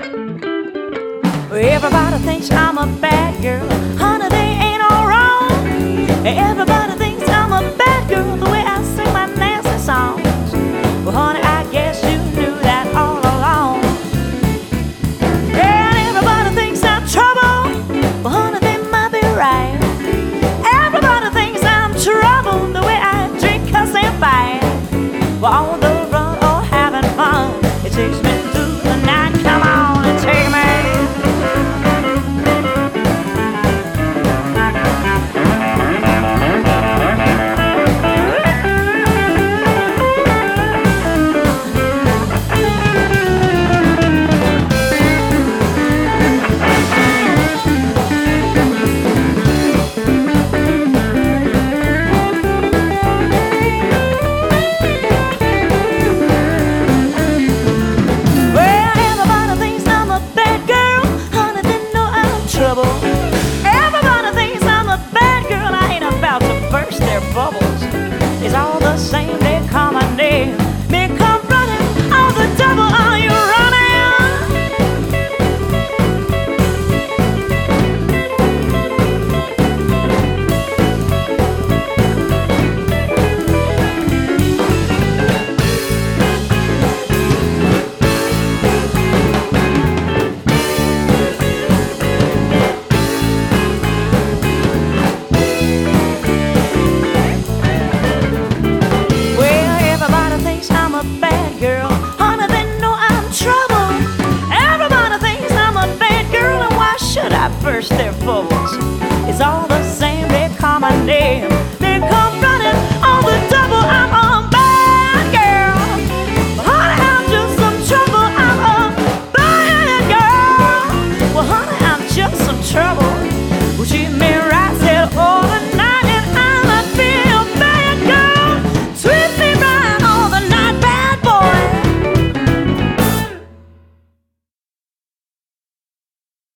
Everybody thinks I'm a bad girl, honey, they ain't all wrong. Everybody thinks I'm a bad girl, the way I sing my nasty songs. Well, honey, I guess you knew that all along. And everybody thinks I'm trouble, well, honey, they might be right. Everybody thinks I'm trouble, the way I drink, cuss, and fight. Well, on the run or having fun, it takes me through the night. Come on and take me. Everybody thinks I'm a bad girl, I ain't about to burst their bubbles. It's all the same, they call my name. Me come running, all the devil, are you bad girl? Honey, they know I'm trouble. Everybody thinks I'm a bad girl, and why should I burst their bubbles? It's all the same, they call my name. They come running, all the double, I'm a bad girl. But honey, I'm just some trouble, I'm a bad girl. Well, honey, I'm just some trouble. Well, she